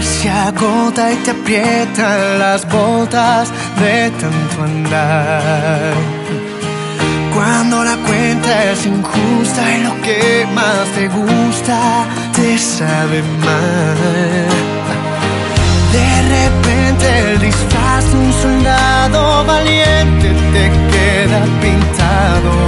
se agota y te aprietan las botas de tanto andar. Cuando la cuenta es injusta y lo que más te gusta te sabe mal. De repente el disfraz de un soldado valiente te queda pintado